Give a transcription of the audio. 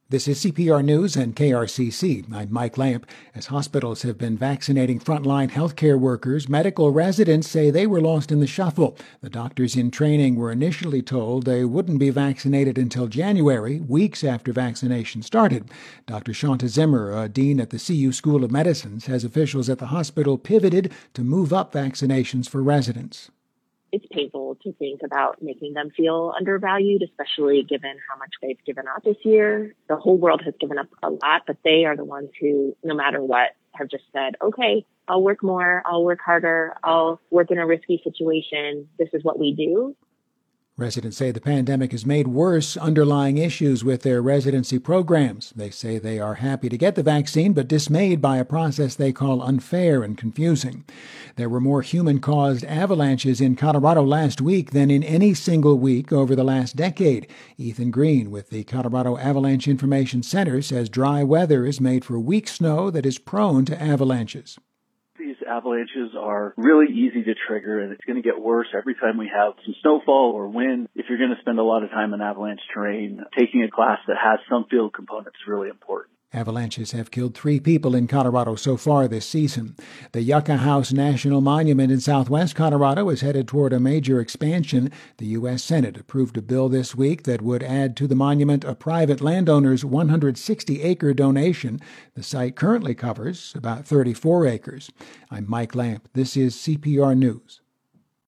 This is CPR News and KRCC. I'm Mike Lamp. As hospitals have been vaccinating frontline healthcare workers, medical residents say they were lost in the shuffle. The doctors in training were initially told they wouldn't be vaccinated until January, weeks after vaccination started. Dr. Shanta Zimmer, a dean at the CU School of Medicine, says officials at the hospital pivoted to move up vaccinations for residents. It's painful to think about making them feel undervalued, especially given how much they've given up this year. The whole world has given up a lot, but they are the ones who, no matter what, have just said, okay, I'll work more, I'll work harder, I'll work in a risky situation. This is what we do. Residents say the pandemic has made worse underlying issues with their residency programs. They say they are happy to get the vaccine, but dismayed by a process they call unfair and confusing. There were more human-caused avalanches in Colorado last week than in any single week over the last decade. Ethan Green with the Colorado Avalanche Information Center says dry weather has made for weak snow that is prone to avalanches. These avalanches are really easy to trigger, and it's going to get worse every time we have some snowfall or wind. If you're going to spend a lot of time in avalanche terrain, taking a class that has some field components is really important. Avalanches have killed 3 people in Colorado so far this season. The Yucca House National Monument in southwest Colorado is headed toward a major expansion. The U.S. Senate approved a bill this week that would add to the monument a private landowner's 160-acre donation. The site currently covers about 34 acres. I'm Mike Lamp. This is CPR News.